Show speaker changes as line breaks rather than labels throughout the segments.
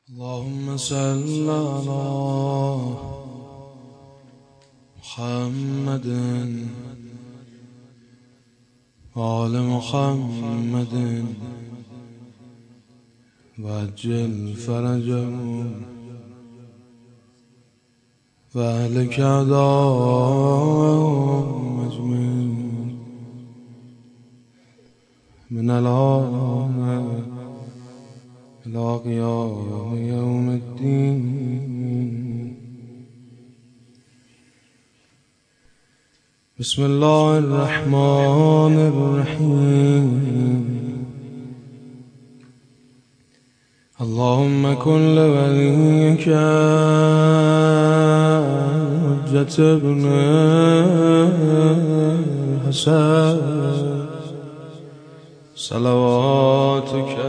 اللهم صل على محمد وآل محمد وعجل فرجهم وأهلك أعداءهم أجمعين من الآن إلى قيام يوم الدين. بسم الله الرحمن الرحيم. اللهم كن لوليك حجة ابن الحسن صلواتك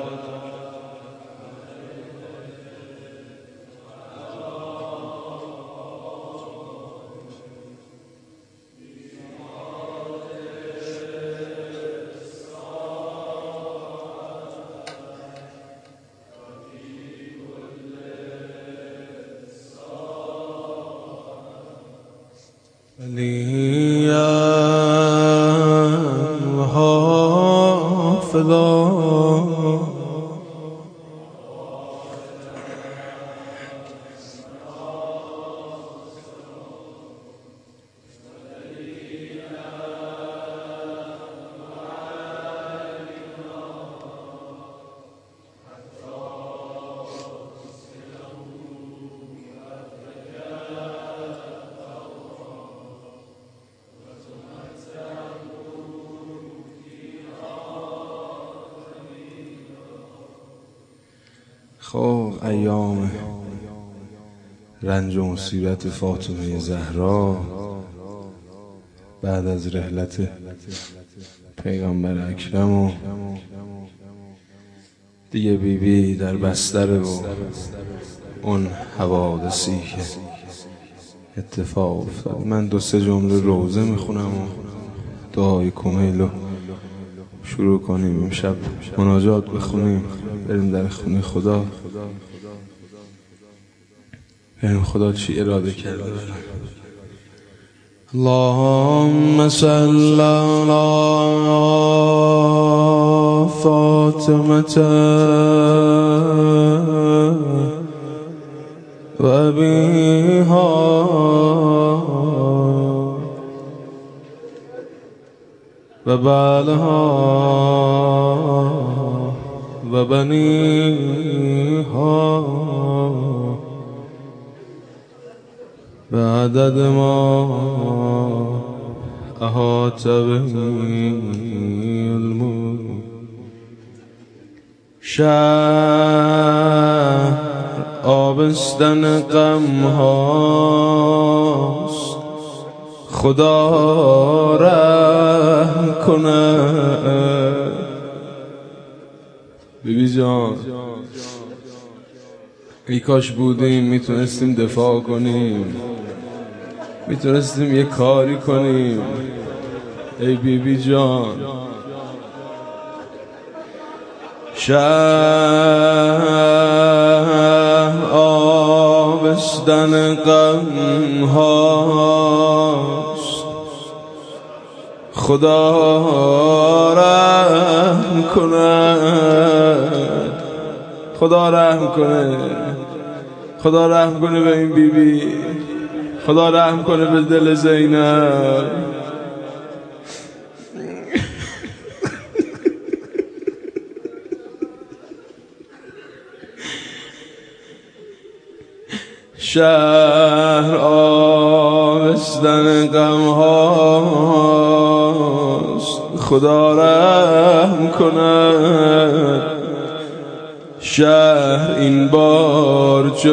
وليا وحافظا خب ایام رنج و مصیبت فاطمه زهرا بعد از رحلت پیغمبر اکرم و دیگه بیبی در بستر و اون حوادثی که اتفاق افتاد. من 2-3 جمله روزه میخونم و دعای کمیل رو شروع کنیم، امشب مناجات بخونیم، بریم در خونه خدا، بریم خدا چی اراده کرده. اللهم صل علی فاطمة و ابیها و بعلها و بنیها به عدد ما احاط به علم. شهر آبستن غم هاست، خدا رحم کنه. بیبی جان ای کاش بودیم میتونستیم دفاع کنیم، میتونستیم یه کاری کنیم. ای بیبی جان شهر آبستن غم هاست، خدا رحم کنه، خدا رحم کنه، خدا رحم کنه به این بیبی، خدا رحم کنه به دل زینب. شهر آبستن غم هاست، خدا رحم کنه. شهر این بار چه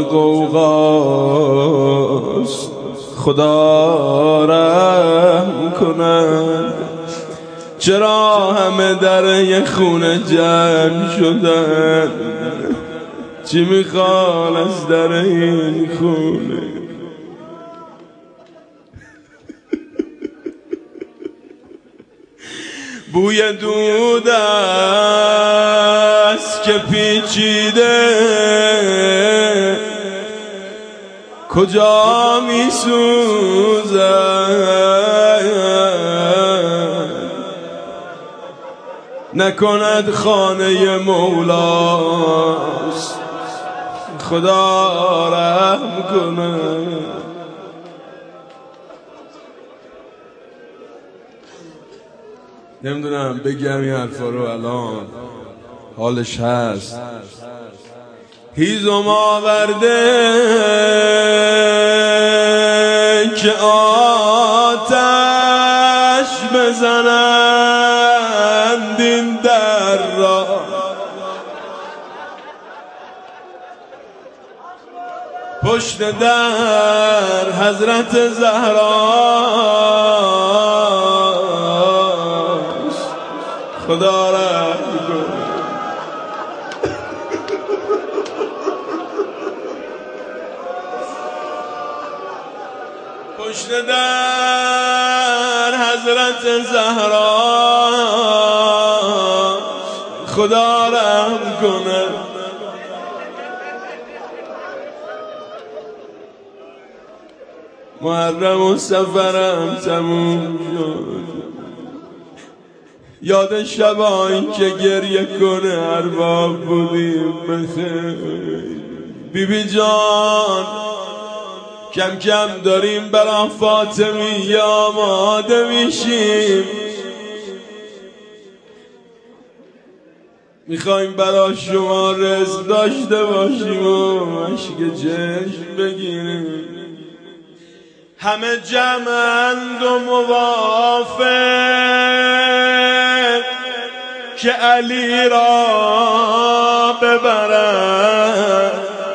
غوغاست، خدا رحم کنه. چرا همه در یک خونه جمع شدن؟ چی میخوان از در این خونه؟ بوی دود است که پیچیده کجا می سوزد، نکند خانه مولاست، خدا رحم کنه. نمیدونم بگم این حرفا رو الان حالش هست. هیزم آورده که آتش بزنند این در را، پشت در حضرت زهراست، خدا رحم کنه. پشت در حضرت زهراست، خدا رحم کنه. محرم و سفرم تموم شد، یاد شبایی که گریه کنه ارباب بودیم بخیر. بیبی جان کم کم داریم برا فاطمی آماده میشیم، میخوایم برا شما رزق داشته باشیم و عشق چشم بگیریم. همه جمعند و موافق که علی را ببرن.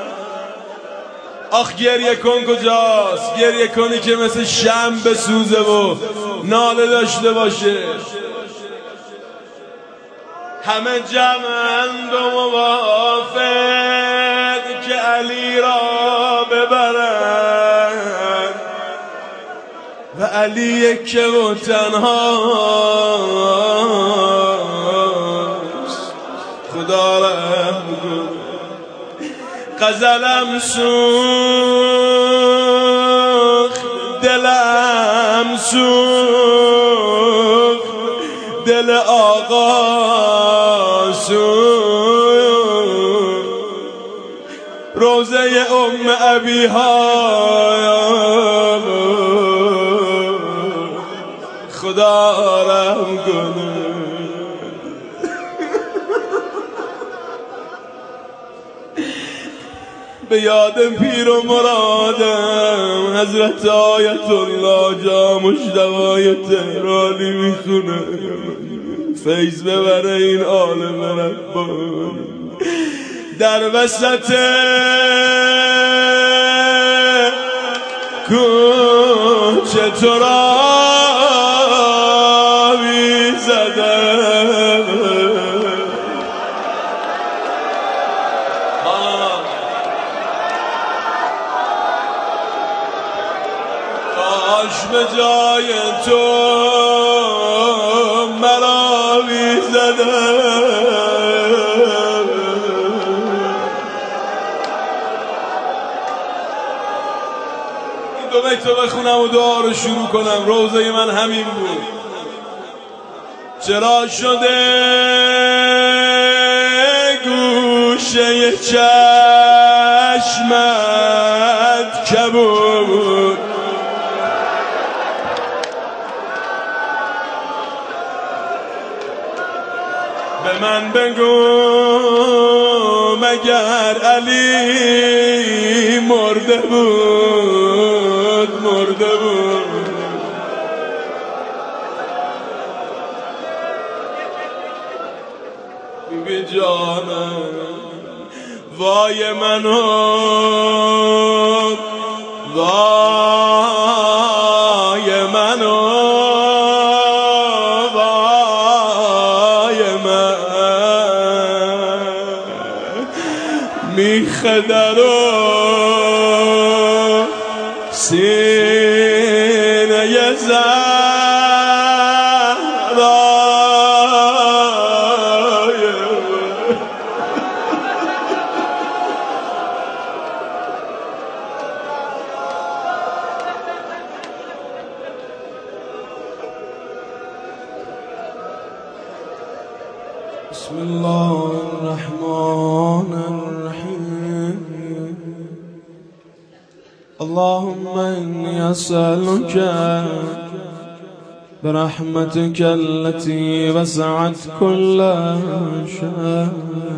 آخ گریه کن کجاست؟ گریه کنی که مثل شمع بسوزه و ناله داشته باشه. همه جمعند و موافق که علی را ببرن و علی یکه و تنهاست، خدا رحم کنه. غزلم سوخت، دلم سوخت، دل آقا سوخت، روزه ام ابیها خدا رحم کنه. به یاد پیر و مرادم حضرت آیت الله جا مجتبی تهرانی میخونه، فیض ببره این عالم ربانی. در وسط کوچه تو را میزدم، کاش به جای تو مرا میزدم. این دو بیتو بخونم و دعا رو شروع کنم. روزه من همین بود. چرا شده گوشه چشمت کبود، به من بگو مگر علی مرده بود، مرده بود. بیبی جانم وای منو، وای منو، وای من میخدر و سینه زهرای بسم الله الرحمن الرحيم اللهم إني أسألك برحمتك التي وسعت كل شيء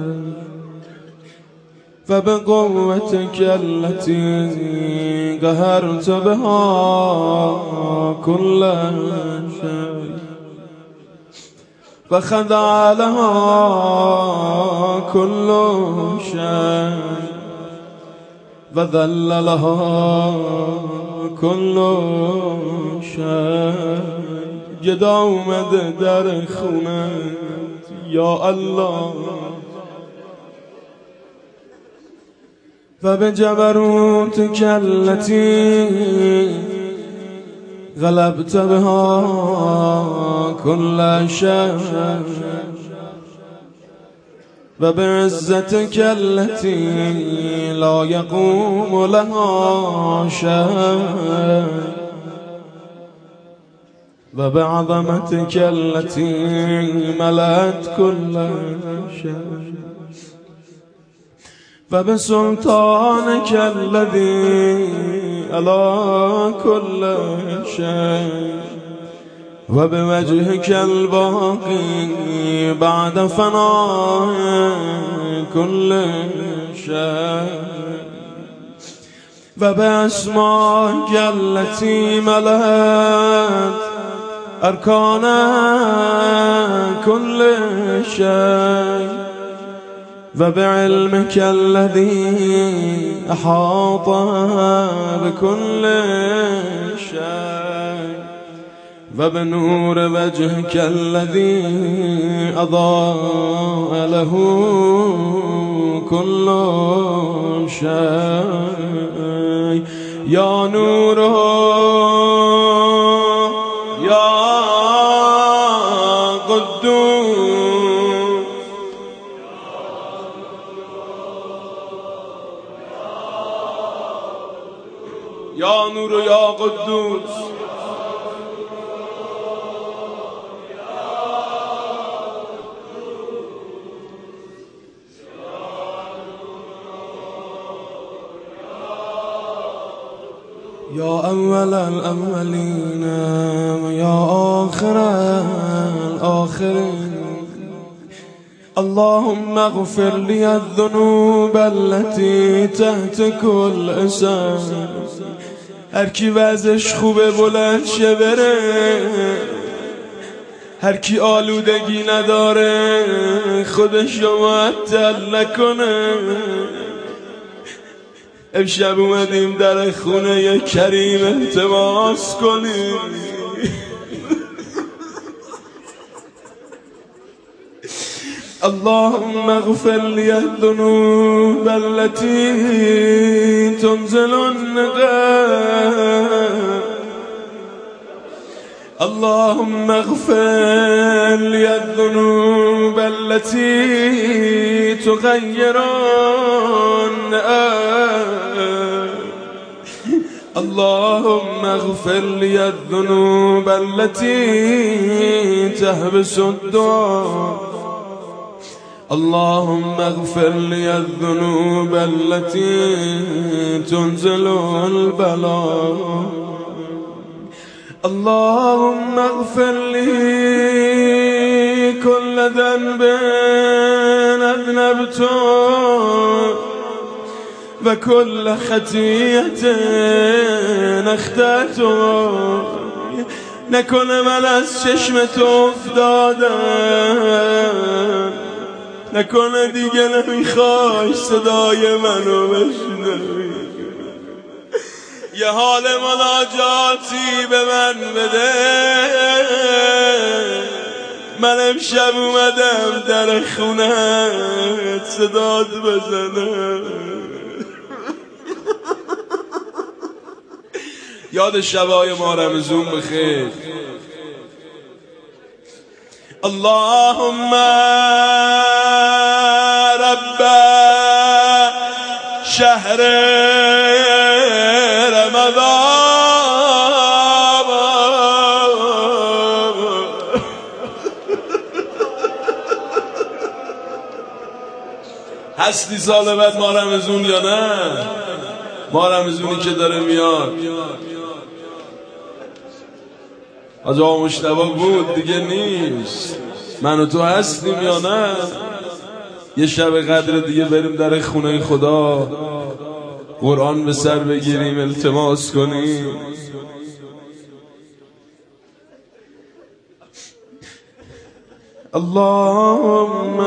فبقوتك التي قهرت بها كل شيء فخضع لها كل شيء وذل لها كل شيء جدا اومده در خونت یا الله و به جبروتک التي غلبت بها كل شيء و بعزتك التي لا يقوم لها شيء و بعظمتك التي ملأت كل شيء و بسلطانك الذي على كل شيء و بوجهك الباقي بعد فناء كل شيء و بأسمائك التي ملأت أركان كل شيء و بعلمك الذي أحاط بكل شيء و بنور وجهك الذي أضاء له كل شيء يا نور يا قدوس يا نور يا قدوس يا أول الأولين ويا آخر الآخرين اللهم اغفر لي الذنوب التي تحت كل اسم هر کی وضعش خوبه بلند شه بره هر کی آلودگی نداره خودشو معطل نکنه امشب اومدیم در خونه کریم التماس کنیم اللهم اغفر لي الذنوب التي تنزل النقام اللهم اغفر لي الذنوب التي تغير النقام اللهم اغفر لي الذنوب التي تحبس الدعاء اللهم اغفر لي الذنوب التي تنزل البلاء اللهم اغفر لي كل ذنب أذنبته وكل خطيئة اخطأته نکنه من از چشم تو افتادم نکنه دیگه نمیخوای صدای منو بشنوی یه حال مناجاتی به من بده من امشب اومدم در خونت صدات بزنم یاد شبای ما رمضون بخیر اللهم رب شهر رمضان هستی سال بعد ما رمزون یا نه؟ ما رمزونی که داره میاد. حاج آقا مجتبی بود دیگه نیست. من و تو هستیم یا نه؟ یه شب قدر دیگه بریم در خونه خدا، قرآن به سر بگیریم، التماس کنیم. اللهم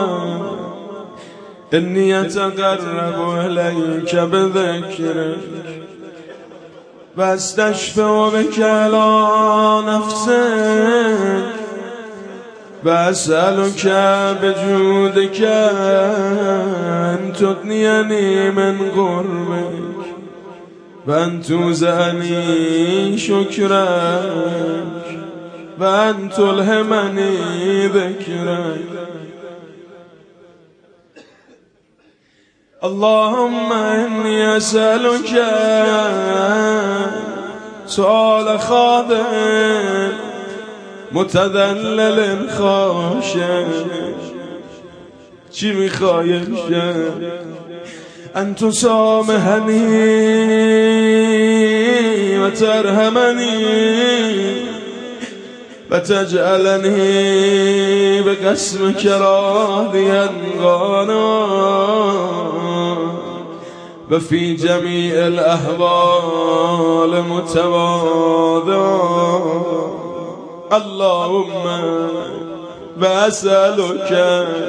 انی اتقرب الیک بذکرک و استشفع بک علی نفسک و اسألک بجودک ان تغنینی من قربک و ان توزعنی شکرک و ان تلهمنی ذکرک. اللهم انی اسألک سؤال خاضع متذلل خاشع. چی میخوایشه؟ ان تسامحنی و ترحمنی و تجعلنی به قسمک راضیا قانا و فی جمیع الاحوال متواضعا. اللهم و اسألک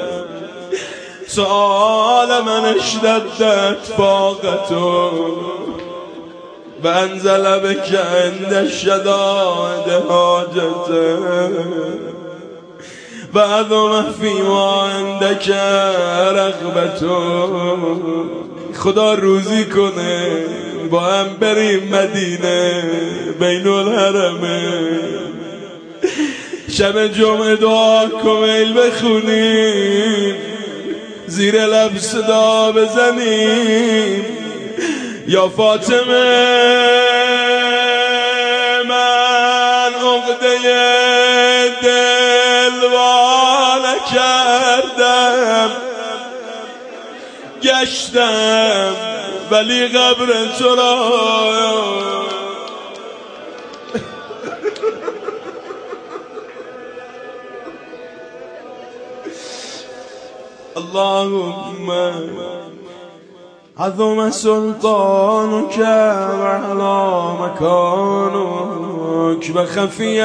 سؤال من اشتدت فاقته و انزل بک عند الشدائد حاجته و عظم فیما عندک رغبته. خدا روزی کنه با هم بریم مدینه بین الحرمه، شب جمعه دعا کمیل بخونیم، زیر لب صدا بزنیم یا فاطمه من عقده دل واله کردم، گشتم ولی قبر تو را اللهم عظم سلطانك وعلى مكانك وخفي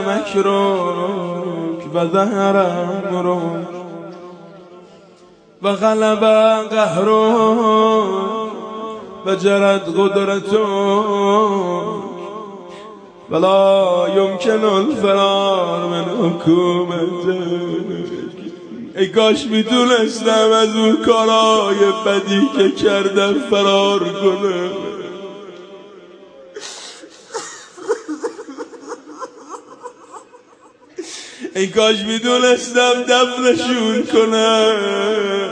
مكرك وظهر أمرك وغلب قهرك وجرت قدرتك ولا يمكن الفرار من حكومتك. ای کاش میتونستم از اون کارهای بدی که کردم فرار کنم. ای کاش میتونستم دفنشون کنم.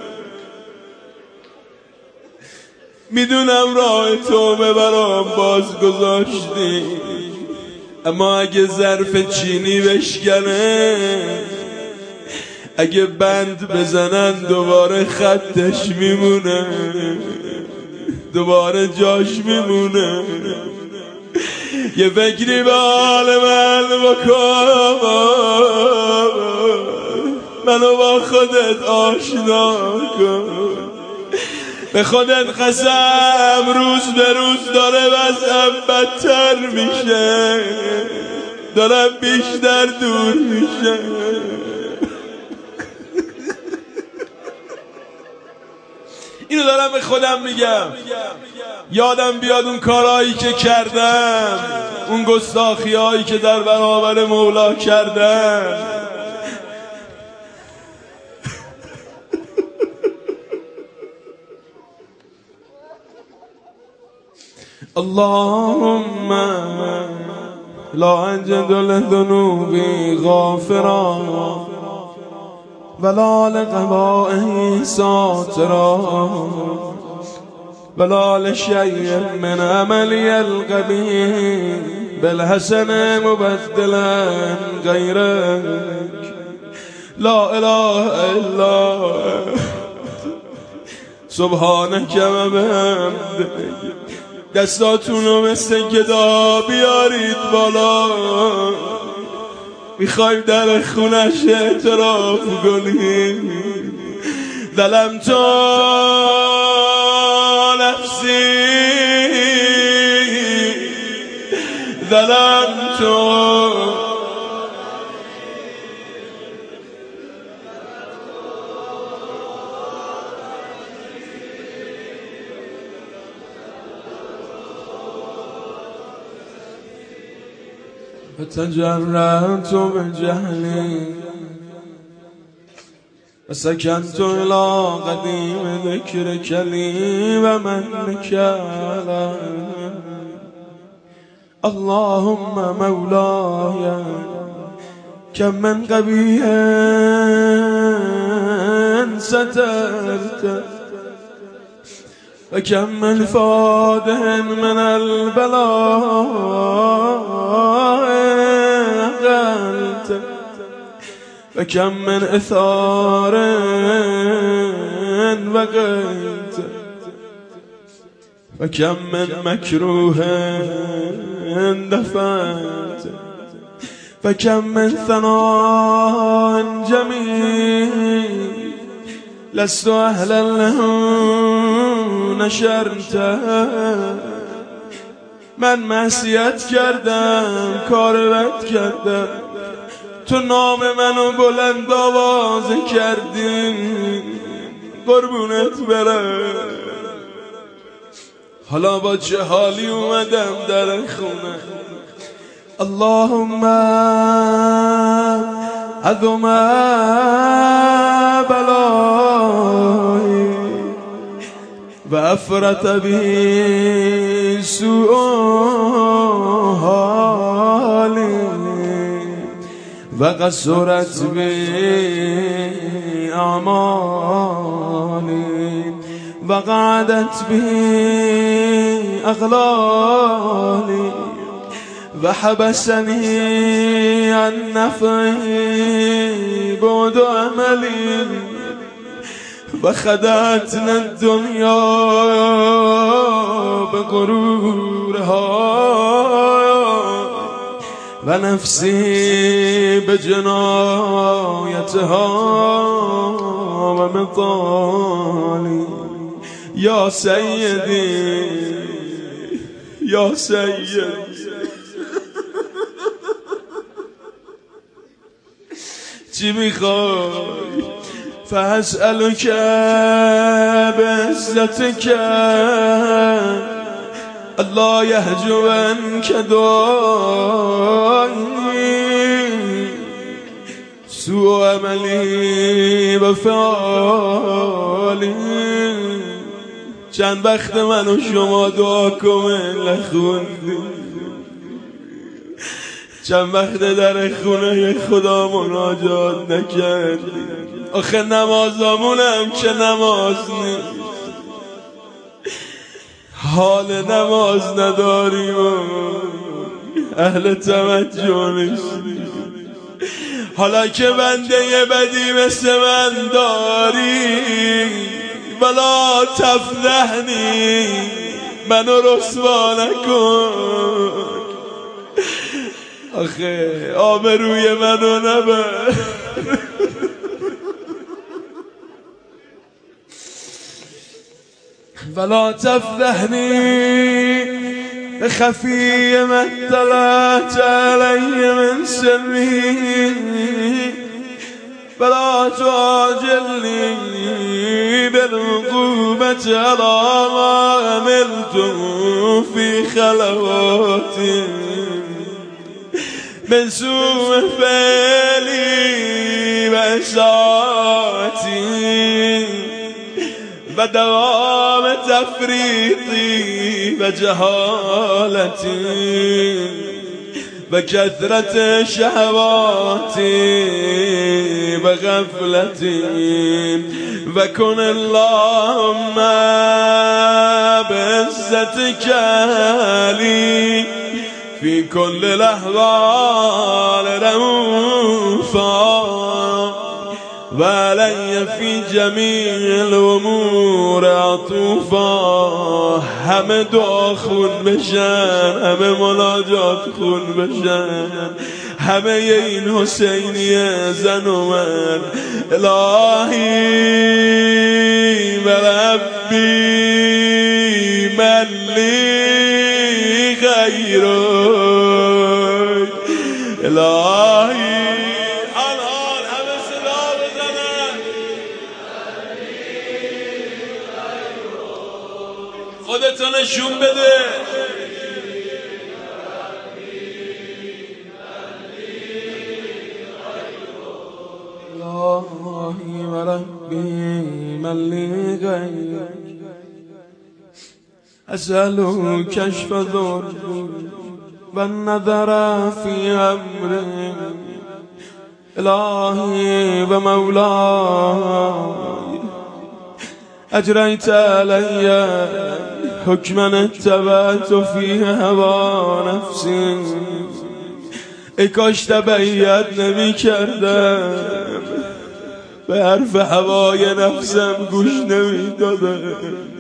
میدونم راه توبه برام باز گذاشتی، اما اگه ظرف چینی بشکنه، اگه بند بزنن دوباره خطش میمونه، دوباره جاش میمونه. یه فکری به حال من بکن، منو با خودت آشنا کن. به خودت قسم روز به روز داره وضعم بدتر میشه، دارم بیشتر دور میشه. اینو دارم به خودم میگم، یادم بیاد اون کارهایی که کردم، اون گستاخی‌هایی که در برابر مولا کردم. اللهم لا أجد لذنوبي غافرا ولا لقبائه ساترا ولا لشيء من عملي القبيح بالحسن مبدلا غيرك. لا إله إلا سبحانک و بحمدک. دستاتونو مثل گدا بیارید بالا، میخوایم در خونش اعتراف کنیم. ظلمت نفسی ظلمت فتجرأت بجهلي وسكنت إلى قديم ذكرك لي ومنك علي. اللهم مولاي كم من قبيح سترت وكم من فادح من البلاء أقلت وكم من إثار وقيت وكم من مكروه دفعت فكم من ثناء جميل لست أهلا له نشرته. من معصیت کردم، کار بد کردم، تو نام منو بلند آواز کردی، قربونت برم. حالا با چه حالی اومدم در خونه. اللهم عظم بلایی و افرط بی سوء حالی و قصرت بی اعمالی و قعدت بی اغلالی و حبسنی عن نفعی بعد عملی و خدعتنا الدنیا بغرورها و نفسی بجنایتها و مطالی. یا سیدی یا سیدی چی میخوای؟ فاسألك بعزتك الله يحجبنك دعائي سوء عملي و فعالي. چند وقت من و شما دعا کامل خوندیم، چند وقت در خونه خدا مناجات نکردیم. آخه نمازامونم که نماز نیست، حال نماز نداریم و اهل توجه نیستیم. حالا که بنده بدی مثل من داری ولا تفضحنی، منو رسوا نکن. آخه آبروی منو نبر. ولا تفضحني خفي ما اطلعت علي من سري ولا تعجلني بالعقوبة على ما عملت في خلواتي من سوء فعلي وإساءتي و دوام تفریطی و جهالتی و کثرت شهواتی و غفلتی و کن اللهم بعزتك لی فی کل الاحوال رؤوفا وعلي في جميع الامور عطوفا. همه دعا خون بشن، همه مناجات خون بشن، همه این حسینی زن و من. الهی و ربی من لی غیرک. الهی الان همه صدا بزنن. خودتو نشون بده. الهی و ربی من لی غیرک. اسألو کشف ضری و النظر فی امری. الهی و مولاي اجریت علی حکما اتبعت فی هوا نفسی. ای کاش تبعیت نمی کردم، به حرف هوای نفسم گوش نمی دادم.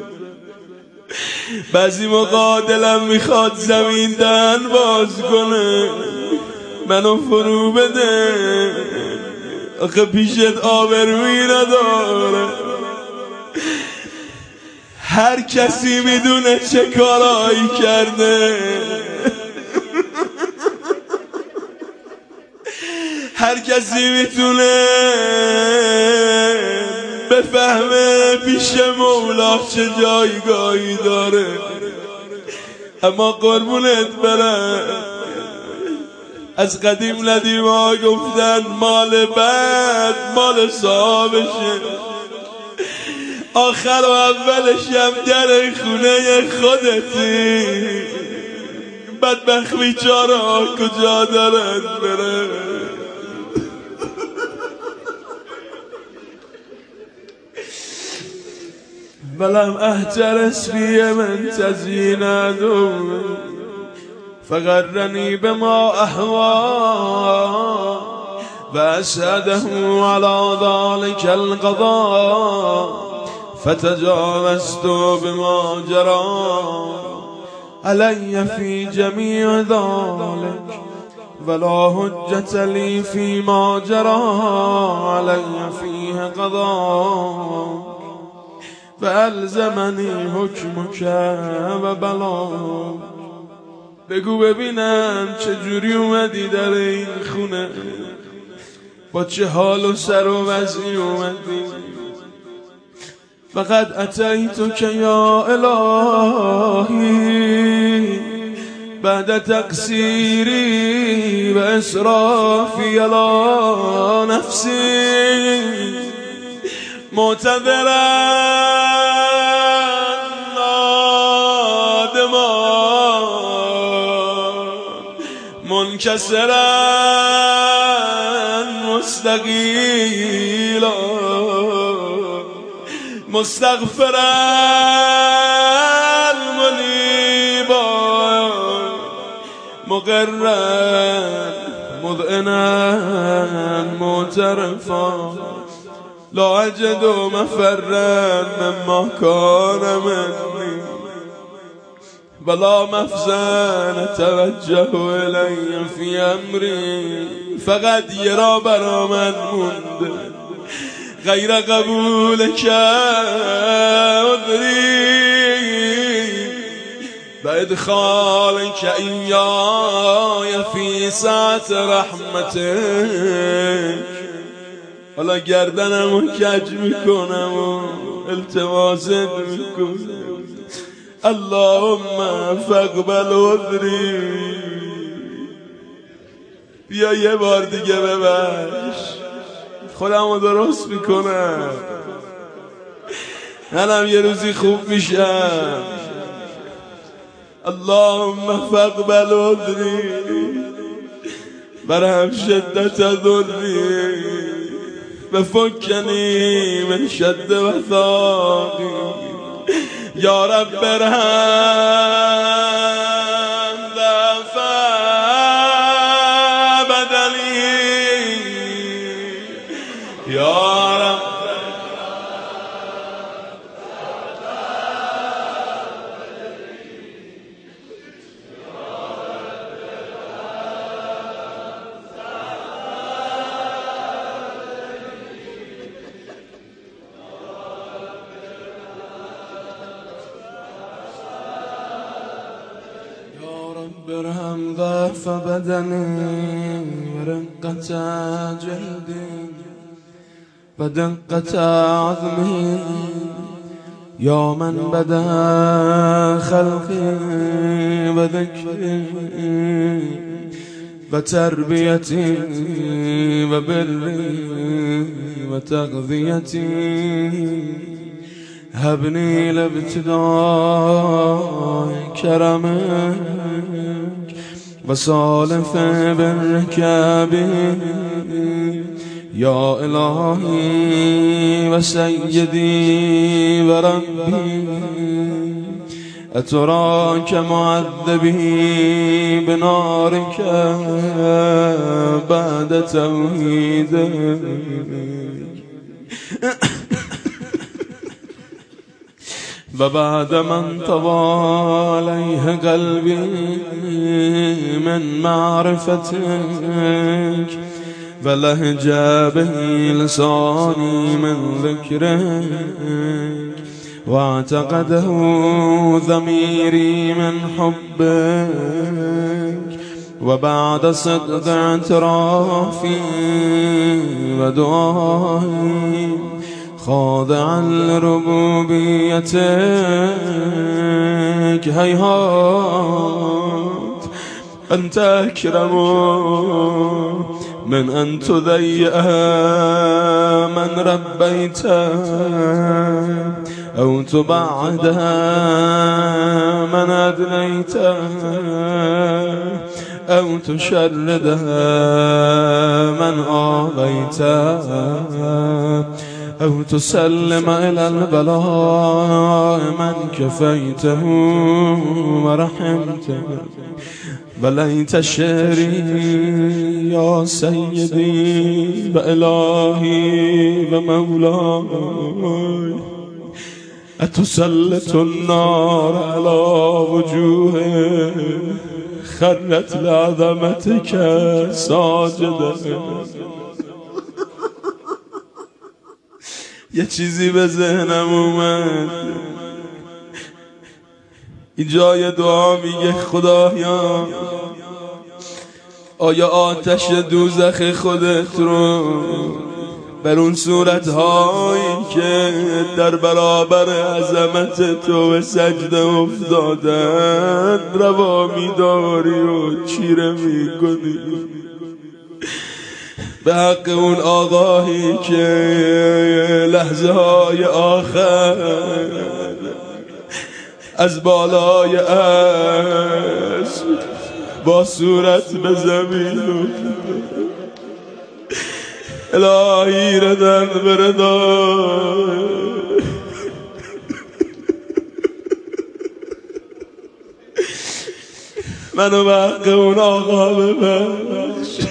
بعضی موقع دلم میخواد زمین دهن باز کنه، منو فرو بده، آخه پیشت آبرویی نداره. هر کسی میدونه چه کارایی کرده، هر کسی میتونه بفهمه پیش مولا چه جایگاهی داره. اما قربونت برم، از قدیم ندیم ها گفتن مال بد مال صاحبشه، آخر و اولش هم در خونه خودتی. بدبخت بیچاره ها کجا دارن بره؟ ولم احترس فی من تزیین عدو فغرنی بما احوا و اسعده علی ذلک القضاء فتجاوزت بما جرى علی فی جمیع ذلک ولا حجة لی فیما جرى علی فیه قضاء فالزمنی حکمک و بلا. بگو ببینم چجوری اومدی در این خونه، با چه حال و سر و وضعی اومدی. فقط اتیتک یا الهی بعد تقصیری و اسرافی علی نفسی معتذرا نادما منکسرا مستقیلا مستغفرا منیبا مقرا مذعنا معترفا لا اجد مفرا مما كان مني ولا مفزا توجه الی فی امری. فقط یه را برا من مونده غیر قبول که عذری و ادخال که ایای فی ساعت رحمتک. حالا گردنمو کج میکنم و التماست میکنم اللهم فاقبل عذری. بیا یه بار دیگه ببخش، خودمو درست میکنم، منم یه روزی خوب میشم. اللهم فاقبل عذری برهم شدت ذری و فکنی من شد وثاقی. یا رب برهم ضعف بدنی یا برهم ضعف بدني ورقة جلدي ودقة عظمه يا من بدأ خلقي وذكري وتربيتي وبري وتغذيتي هبني لابتداء كرمك وصالف بركابي يا إلهي وسيدي وربي أتراك معذبي بنارك بعد توحيدك وبعد من طوى عليه قلبي من معرفتك ولهج به لساني من ذكرك واعتقده ضميري من حبك وبعد صدق اعترافي ودعائي خاضعا لربوبيتك هيهات أنت أكرم من أن تضيئ من ربيت أو تبعد من أدنيت أو تشرد من آذيت أو تسلم إلى البلاء من كفيته ورحمته بليت شعري يا سيدي وإلهي ومولاي أتسلط النار على وجوه خرت لعظمتك ساجدة یه چیزی به ذهنم اومد این جای دعا میگه خدایا آیا آتش دوزخ خودت رو بر اون صورتهایی که در برابر عظمت تو به سجده افتادن روا میداری و چیره میکنی به حق اون آقایی که لحظه های آخر از بالای اسب با صورت به زمین الهی ردن بردار منو به حق اون آقا ببخش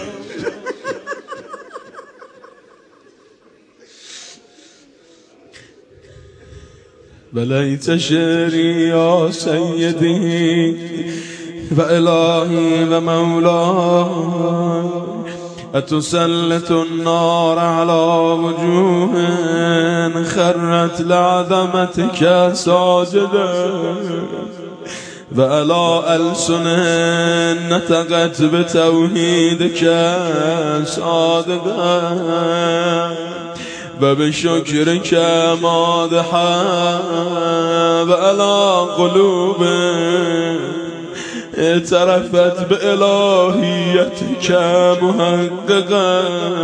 بليت شعري يا سيدي وإلهي ومولاي أتسلط النار على وجوه خرت لعظمتك ساجدة وعلى ألسن نطقت بتوحيدك صادقة وبشكرك مادحا وعلى قلوب اعترفت بإلهيتك محققا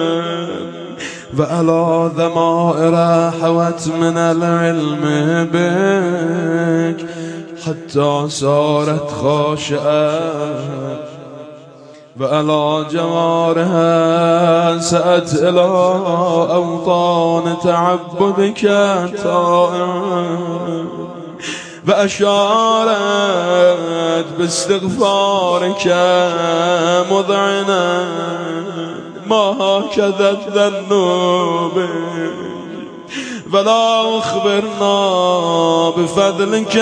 وعلى ضمائر حوت من العلم بك حتى صارت خاشعة وعلى جوارها سأت إلى أوطان تعبدك طائعا وأشارت باستغفارك مذعنا ما هكذا الذنوب ولا أخبرنا بفضلك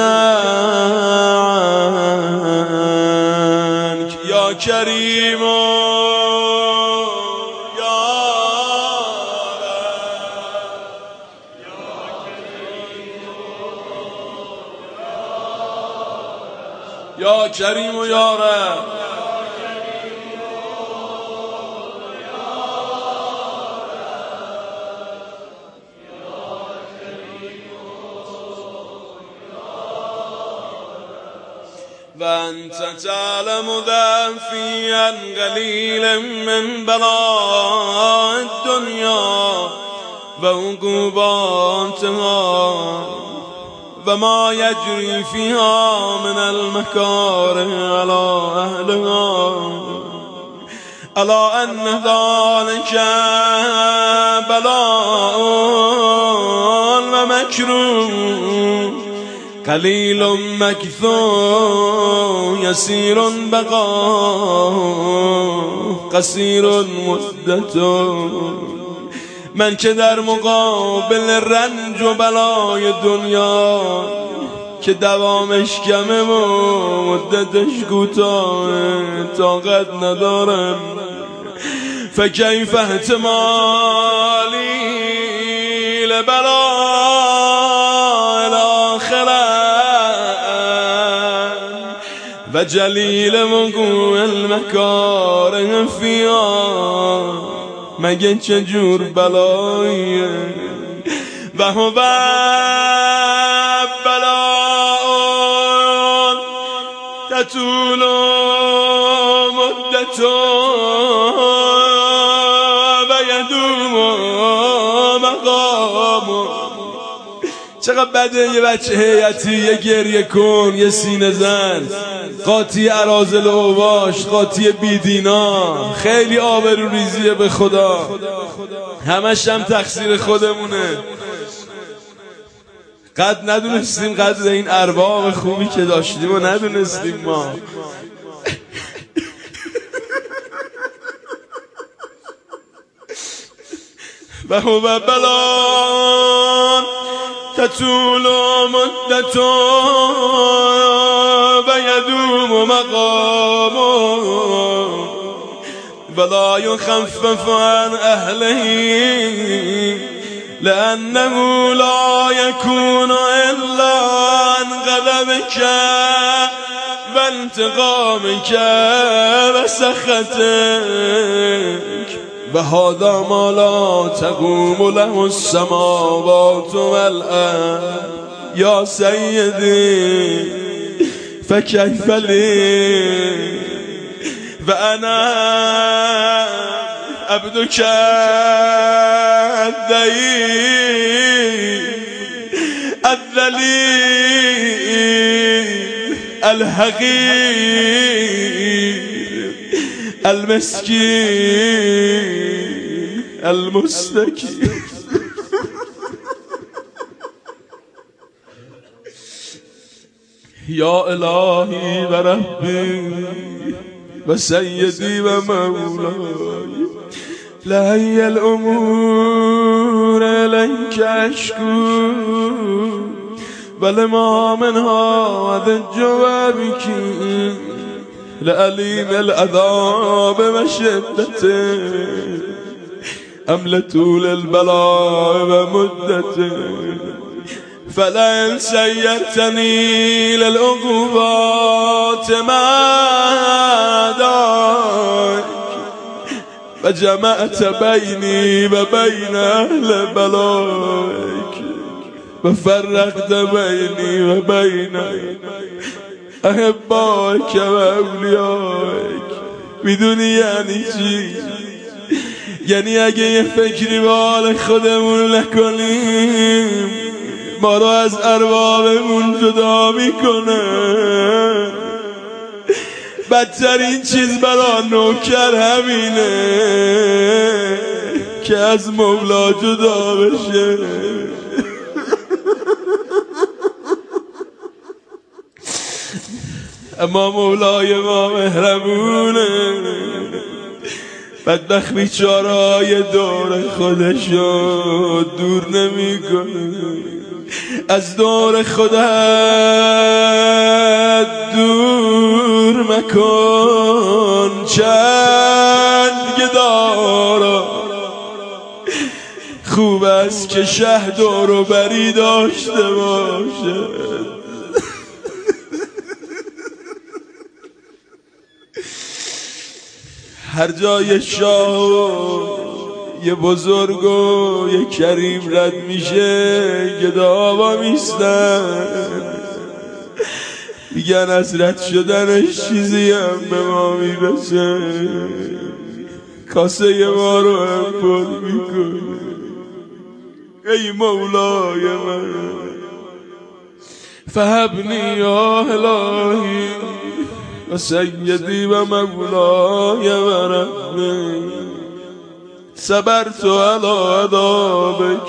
عنك يا كريم یا کریم و یا رب. و انت تعلم ضعفی قلیل من بلاء الدنیا و عقوباتها و ما یجری فیها من المکاره علی اهلها، الا ان ذلك بلاء و مکروه قلیل مکثو یسیر بقا قصیر مدتو. من که در مقابل رنج و بلای دنیا که دوامش کمه و مدتش کوتاهه طاقت ندارم، فکیف احتمالی لبلاء الاخره و جلیل وقوع المکاره فیها. مگه چجور بلاییه؟ و هو بلاء تطول مدته و یدوم مقامه. چقدر بده یه بچه هیئتی یه گریه کن، یه سینه زن، قاطی اراذل اوباش، قاطی بیدینا، خیلی آبرو ریزیه به خدا، همش هم تقصیر خودمونه. قد ندونستیم قدر این ارواح خوبی که داشتیم و ندونستیم ما. و هو بلاء تطول مدته و یدوم مقامه ولا یخفف عن اهله لانه لا یکون الا عن غضبک و انتقامک و سخطک و هذا ما لا تقوم له السماوات والارض یا سیدی فکیف لی و انا عبدک الضعیف الذلیل الحقیر المسکین المستکین. یا الهی و ربی و سیدی و مولای لهی الامور الیک اشکو ولما منها ذج بک لعلیم العذاب و شدته ام لطول البلاء و مدته فلئن سیرتنی للعقوبات معداک و جمعت بینی و بین اهل بلایک و فرقت بینی و بین احبائک و اولیائک. میدونی یعنی چی؟ یعنی اگه یه فکری به حال خودمون نکنیم ما رو از اربابمون جدا میکنه. بدترین چیز برا نوکر همینه که از مولا جدا بشه. اما مولای ما مهربونه، بدبخت بیچاره‌های دور خودشو دور نمیکنه. از دور خودت دور مکن چند گدارا. خوب است که شه دور و بری داشته باشه. هر جای شاه یه بزرگ و یه کریم رد میشه گداوا میستن، میگن از رد شدنش چیزی هم به ما میرسه، کاسه ما رو هم پر میکنه. ای مولای من فهبنی یا الهی و سیدی و مولای و ربی، صبرت علی عذابک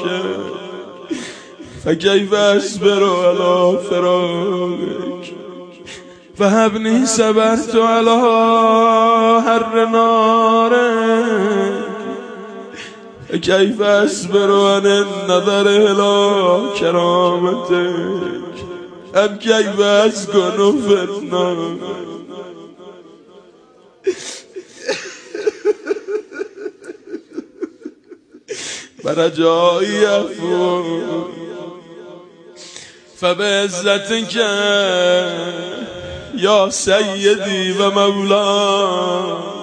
فکیف اصبر علی فراقک، فهبنی صبرت علی حر نارک فکیف اصبر عن النظر الی کرامتک، ام کیف اسکن فی النار. برجایی عفو فبعزتک یا سیدی و مولا،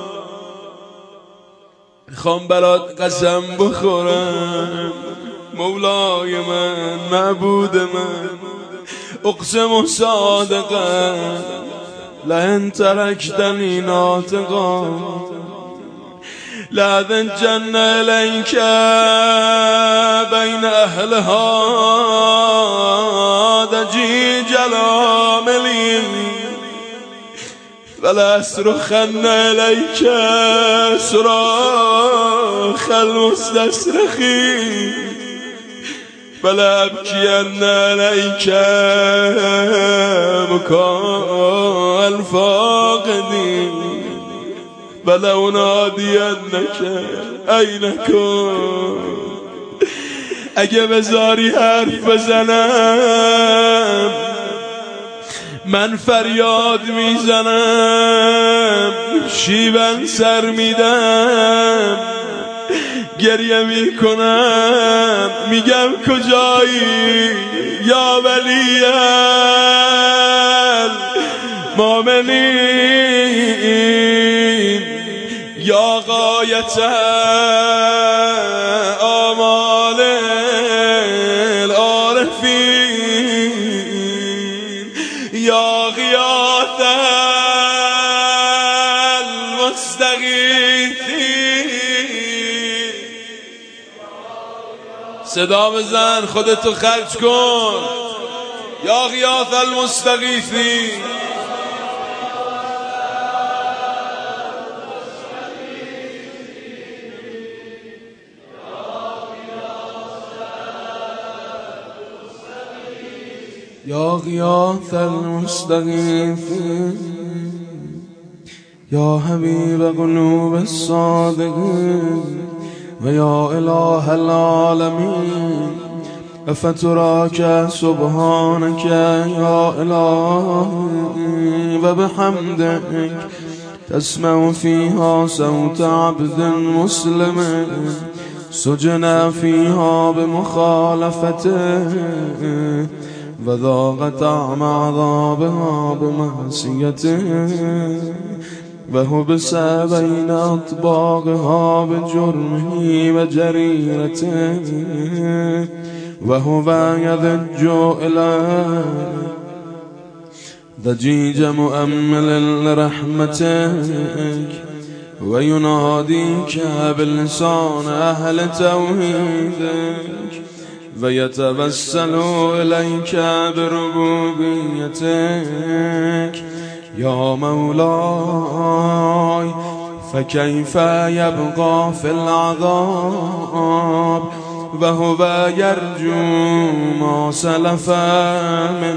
میخوام برات قسم بخورم مولای من معبود من، اقسم صادقا لئن ترکتنی ناطقا لأذنجن إليك بين أهلها ضجيج العاملي ولأصرخن إليك صراخ المستصرخين ولأبكين عليك بكاء الفاقدين ولأنادینک این کن. اگه بذاری حرف بزنم من فریاد میزنم، شیون سر میدم، گریه میکنم، میگم کجایی یا ولی المؤمنین یا غایت آمال العارفین یا غیاث المستغیثین. صدا بزن، خودتو خرج کن. یا غیاث المستغیثین. یا غیاث المستغیثین یا حبیب قلوب الصادقین و یا اله العالمین افتراک سبحانک یا الهی و بحمدک تسمع فیها صوت عبد مسلم سجن فیها بمخالفته و ذاق طعم عذابها بمعصیته و حبس بین اطباقها بجرمه و جریرته و هو یضج الیه ضجیج مؤمل لرحمتک و ینادیک بلسان اهل توحیدک و یتوسل الیک بربوبیتک یا مولای فکیف یبقى فی العذاب و هو یرجو ما سلف من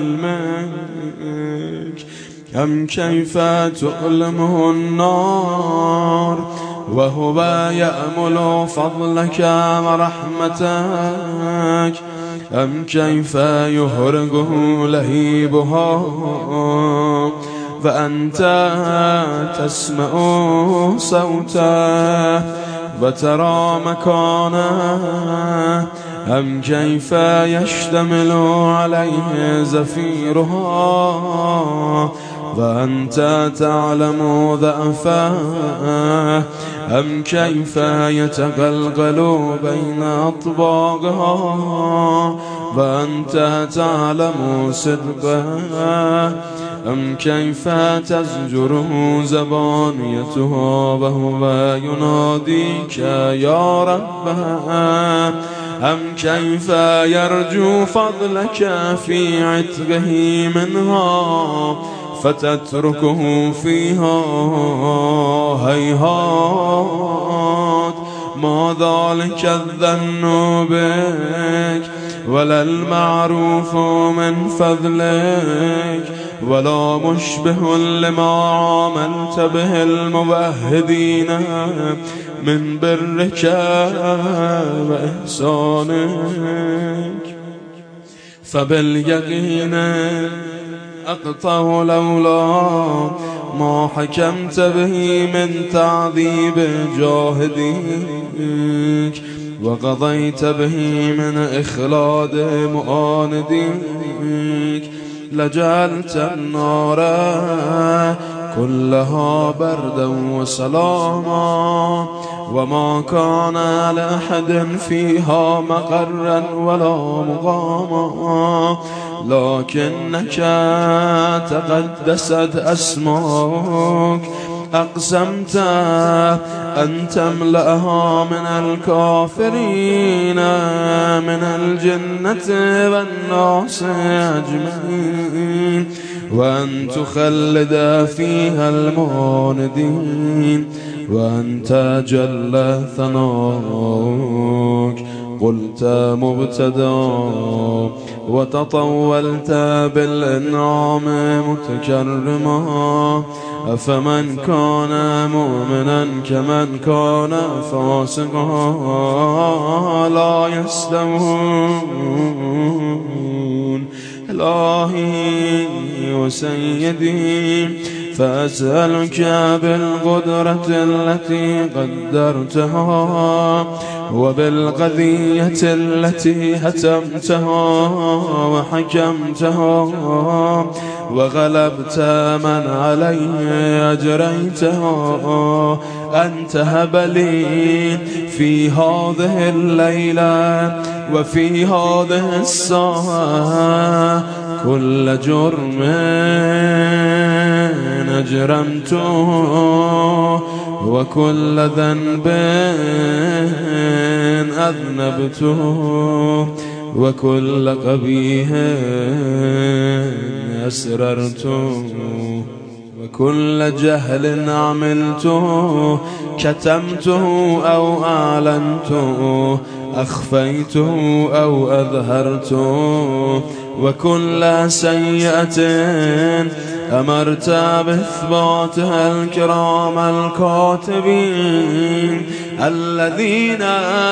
حلمک ام کیف تعلمه النار و هو یأمل فضلک و رحمتک ام کیف یهرگه لهیبها و انت تسمع صوته و ترى مکانه ام کیف یشتمل علیه زفیرها وأنت تعلم ضعفه أم كيف يتقلقل بين أطباقها وأنت تعلم صدقه أم كيف تزجره زبانيتها وهو يناديك يا ربها أم كيف يرجو فضلك في عتقه منها فتتركه فيها هيهات ما ذلك الظن بك ولا المعروف من فضلك ولا مشبه لما عاملت به الموحدين من برك وإحسانك فباليقين أقطع لولا ما حكمت به من تعذيب جاهديك وقضيت به من إخلاد معانديك لجعلت النار كلها بردا وسلاما وما كان لأحد فيها مقرا ولا مقاما لكنك تقدست أسماك أقسمت أن تملأها من الكافرين من الجنة والناس أجمعين وأن تخلد فيها المعاندين وأنت جل ثناؤك قلت مبتدا وتطولت بالإنعام متكرما أفمن كان مؤمنا كمن كان فاسقا لا يستوون إلهي وسيدي فأسألك بالقدرة التي قدرتها وبالقضية التي هتمتها وحكمتها وغلبت من عليه أجريتها أن تهب لي في هذه الليلة وفي هذه الساعة كل جرم أجرمته وكل ذنب أذنبته وكل قبيح أسررته وكل جهل عملته كتمته أو أعلنته أخفيته أو أظهرته وكل سيئة أمرت بإثباتها الكرام الكاتبين الذين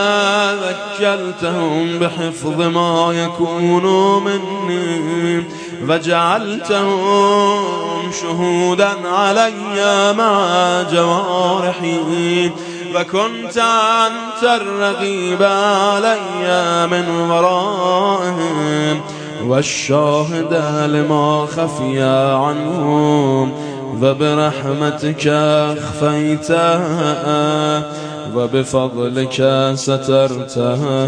وكلتهم بحفظ ما يكون مني وجعلتهم شهودا علي مع جوارحي وكنت أنت الرقيب علي من ورائهم والشاهد لما خفي عنهم وبرحمتك أخفيتها وبفضلك سترتها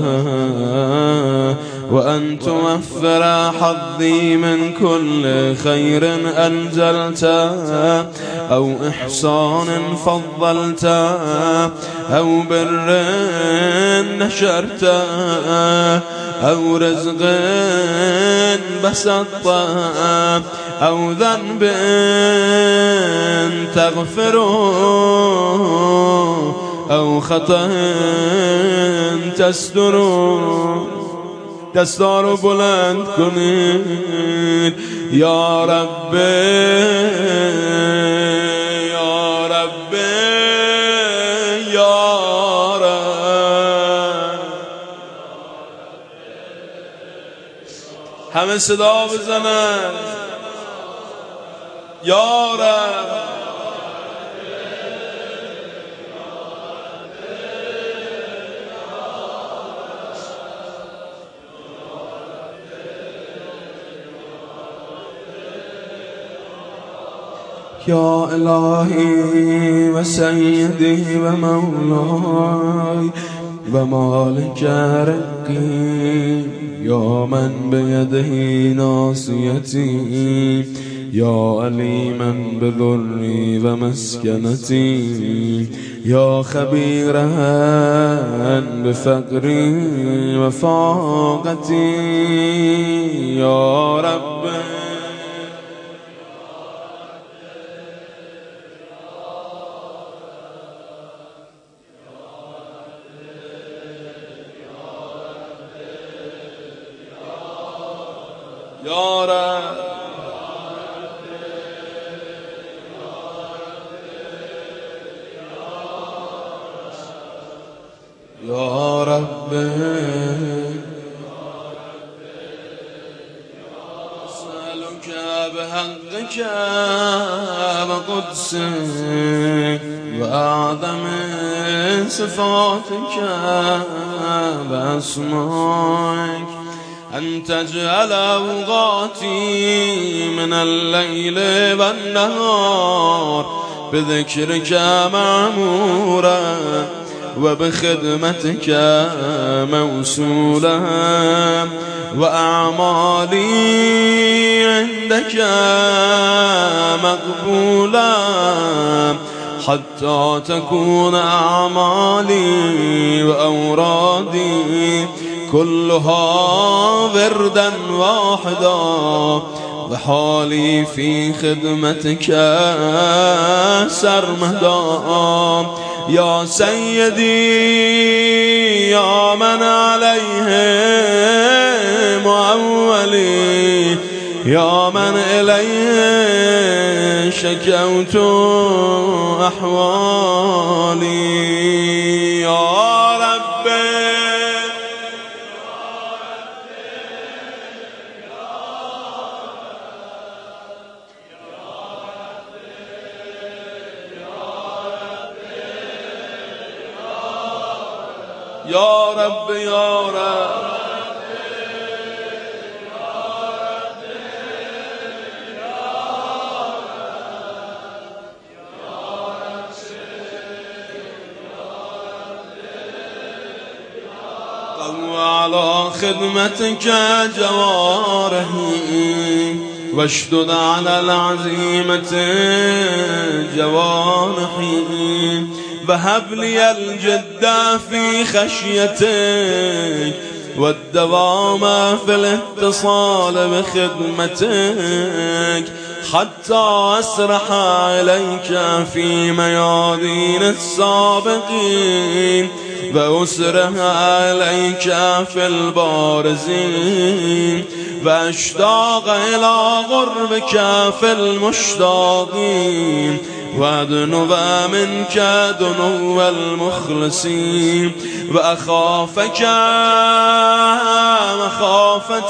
وأن توفر حظي من كل خير أنزلته أو إحسان فضلته أو بر نشرته أو رزق بسطته أو ذنب تغفره أو خطأ تستره دستار بلند کنید یا رب یا رب یا رب همه صدا بزنن یا رب يا إلهي وسيدي ومولاي ومالك رقي، يا من بيده ناصيتي، يا عليما بضري ومسكنتي، يا خبيرا بفقري وفاقتي، يا رب يا رب يا رب أسألك بحقك وقدسك وأعظم صفاتك وأسمائك أن تجعل أوقاتي من الليل والنهار بذكرك معمورا وبخدمتك موصولا، وأعمالي عندك مقبولا، حتى تكون أعمالي وأورادي كلها وردا واحدا، وحالي في خدمتك سرمدا. يا سيدي يا من عليه معولي، يا من إليه شكوت أحوالي، يا ربي يا رب يا رب على خدمتك جوارحي، واشدد على العزيمة جوانحي، وهب لي الجد في خشيتك والدوام في الاتصال بخدمتك، حتى أسرح إليك في ميادين السابقين، وأسرح إليك في البارزين، وأشتاق إلى غربك في المشتاقين، وأدنو منك دنو المخلصين، وأخافك مخافة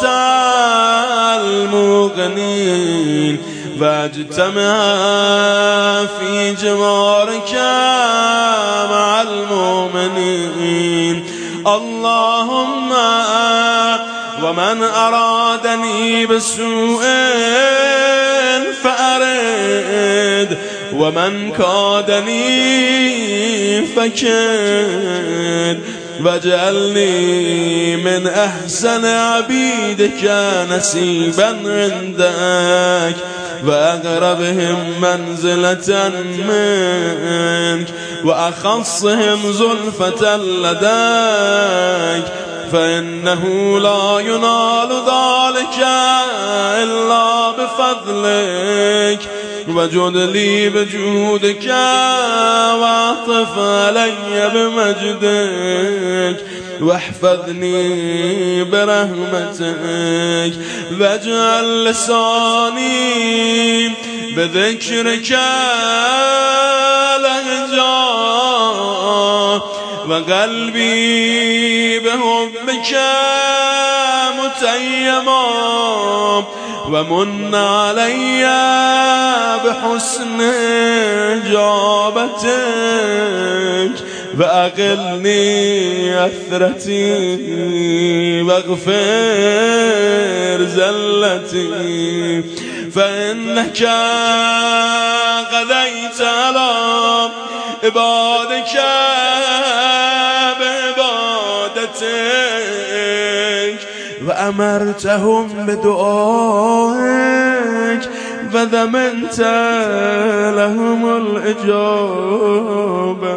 المغنين، واجتمع في جوارك مع المؤمنين. اللهم ومن أرادني بسوء فأرد، ومن كادني فكد، واجعلني من أحسن عبيدك نسيبا عندك، وأقربهم منزلة منك، وأخصهم زلفة لديك، فإنه لا ينال ذلك إلا بفضلك، وجد لي بجودك واعطف علي بمجدك، واحفظني برحمتك، واجعل لساني بذكرك لهجا، وقلبي بحبك متيما، ومن علي بحسن إجابتك، فأقلني أثرتي واغفر زلتي، فإنك قضيت على عبادك بعبادتك وأمرتهم بدعائك وضمنت لهم الإجابة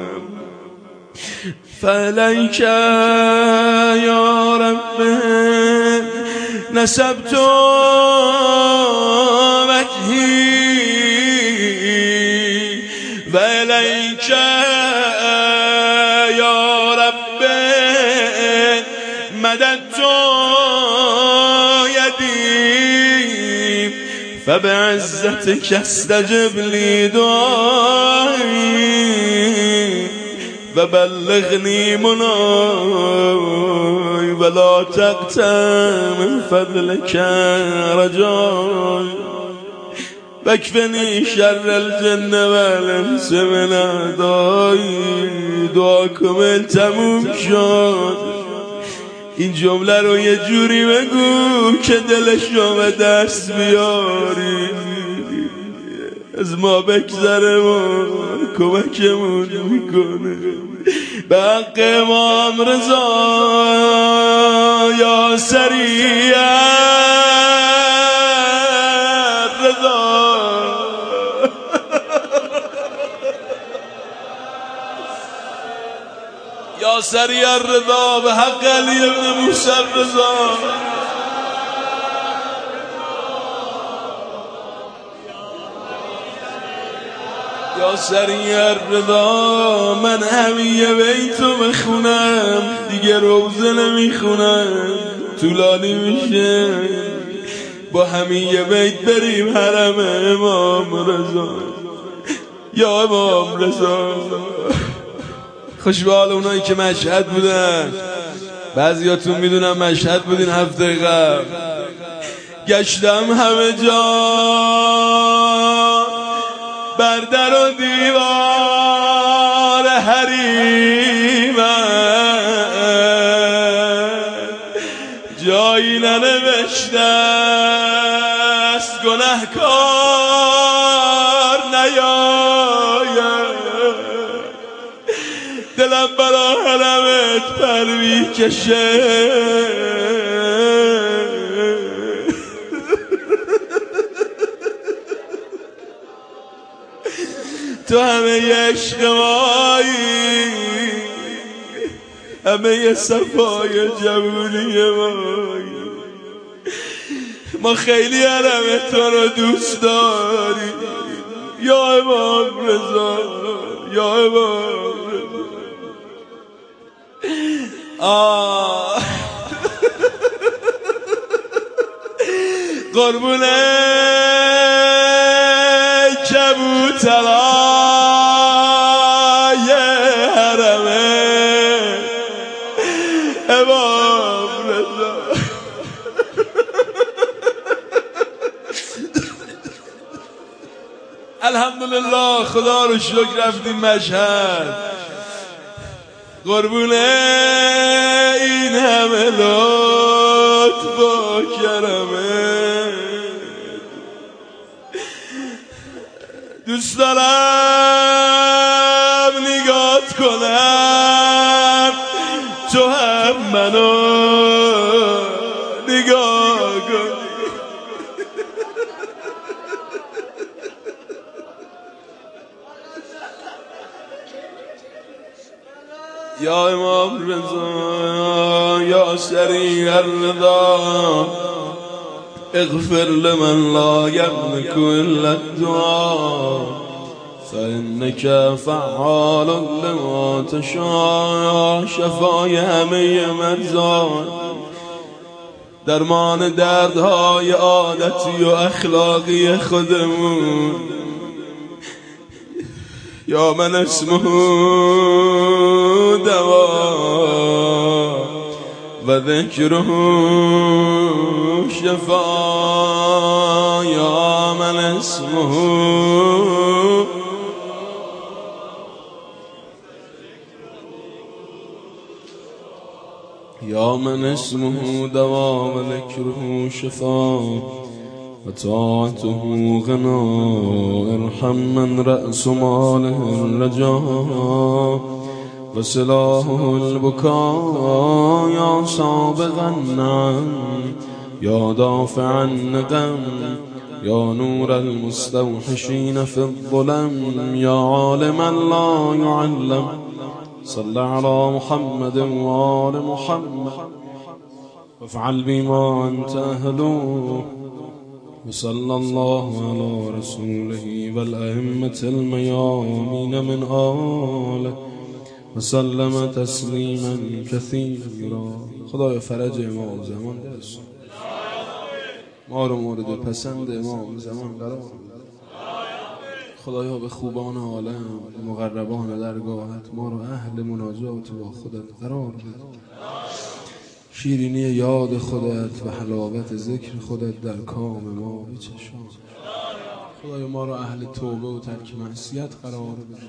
فإليك يا رب نسبت وجهي وإليك يا رب مددت يدي فبعزتك استجب لي دعائي وبلغني مناي ولا تقطع من فضلك رجاي واكفني شر الجن والانس من اعدائي دعاكم تموم شد. این جمله رو یه جوری بگو که دلشو به دست بیاری از ما بگذره و کمکمون میکنه به حق امام رضا یا سریع رضا یا سریع رضا به حق علی ابن موسی رضا یا سریع رضا. من همیه بیتو بخونم دیگه روزه نمیخونم طولانی میشه با همیه بیت بریم حرم امام رضا یا امام رضا. خوش به حال اونایی که مشهد بودن بعضیاتون میدونم مشهد بودین هفته قبل گشتم همه جا بر در و دیوار حریمت جایی ننوشته است گنهکار نیاید دلم برا حرمت پر میکشه تو همه عشق مایی همه صفای جوونی مایی ما خیلی حرم تو رو دوست داریم یا امام رضا یا امام رضا. قربونه کبوترای حرمه امام رضا الحمدلله خدا رو شکر رفتیم مشهد قربونه این همه لطف و کرمه دوست دارم نگات کنم تو هم منو نگاه کن یا امام رضا یا سریع الرضا اغفر لمن لا يملك إلا الدعاء فإنك فعال لما تشاء شفای همه مرزان درمان دردهای عادتی و اخلاقی خودمون یا من اسمه دوا و ذکره شفا یا من اسمه یا من اسمه دوا و ذکره شفا وطاعته غنا ارحم من رأس ماله الرجاء وسلاحه البكاء يا سابقا النعم يا دافعا النقم يا نور المستوحشين في الظلم يا عالما لا يعلم صل على محمد وآل محمد وافعل بما أنت أهله وصلى الله على رسوله والأئمة الميامين من آله وسلم تسلیما کثیرا. خدایا فرج امام زمان برسون، ما رو مورد پسند امام زمان قرار بده. خدایا به خوبان عالم، مقربان درگاهت ما رو اهل مناجات با خودت قرار بده. شیرینی یاد خودت و حلاوت ذکر خودت در کام ما بچشان. خدایا ما رو اهل توبه و ترک معصیت قرار بده.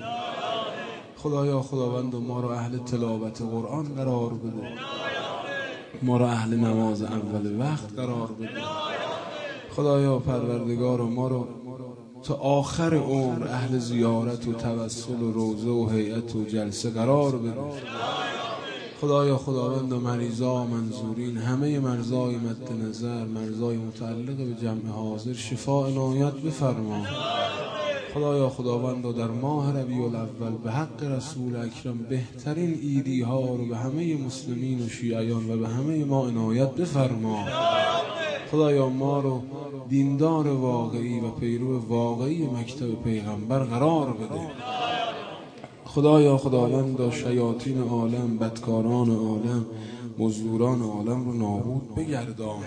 خدایا خداوند ما رو اهل تلاوت قرآن قرار بده. ما رو اهل نماز اول وقت قرار بده. خدایا پروردگار ما رو تا آخر عمر اهل زیارت و توسل و روضه و هیئت و جلسه قرار بده. خدایا خداوند و مریضا منظورین همه مرضای مد نظر، مرضای متعلق به جمع حاضر شفا عنایت بفرما. خدایا خداوند و در ماه ربیع الاول به حق رسول اکرم بهترین عیدی ها رو به همه مسلمین و شیعیان و به همه ما عنایت بفرما. خدایا ما رو دیندار واقعی و پیرو واقعی مکتب پیغمبر قرار بده. خدایا خداوند و شیاطین عالم، بدکاران عالم، مزدوران عالم رو نابود بگردان.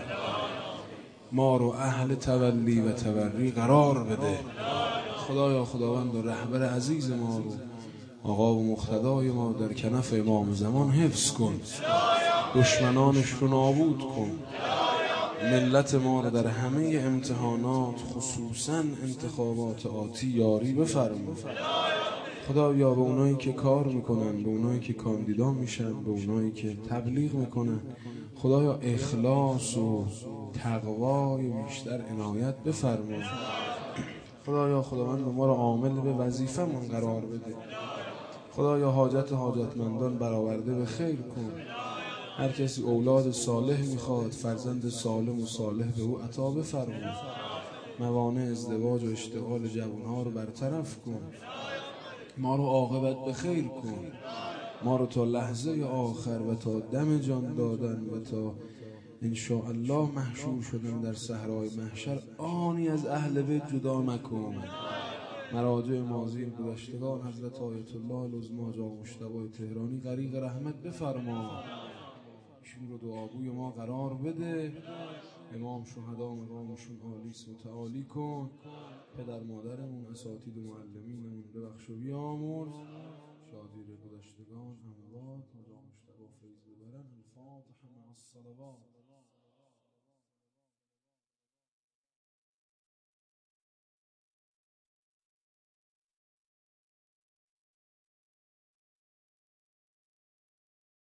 ما رو اهل تولی و تبری قرار بده. خدایا خداوند و رهبر عزیز ما رو، آقا و مقتدای ما در کنف امام زمان حفظ کن. دشمنانش رو نابود کن. ملت ما رو در همه امتحانات خصوصا انتخابات آتی یاری بفرما. خدایا به اونایی که کار میکنن، به اونایی که کاندیدا میشن، به اونایی که تبلیغ میکنن، خدایا اخلاص و تقوای بیشتر عنایت بفرما. خدایا خداوند ما رو عامل به وظیفه من قرار بده. خدایا حاجتمندان برآورده به خیر کن. هر کسی اولاد صالح میخواد، فرزند سالم و صالح به او عطا بفرما. موانع ازدواج و اشتغال جوانها رو برطرف کن. ما رو عاقبت به خیر کن. ما رو تا لحظه آخر و تا دم جان دادن و تا انشاءالله محشور شدن در صحرای محشر آنی از اهل بیت جدا نکن. مراجع ماضی گذشتگان حضرت آیت الله العظمی جا مجتبی تهرانی غریق رحمت بفرما. ایشون رو دعاگوی ما قرار بده. امام شهدا مقامشون عالیس متعالی کن. پدر مادرمون، اساتید و معلمینمون ببخش و بیامرز. شادی گذشتگان اموات جا مجتبی فیض ببرن. الفاتحه مع الصلوات.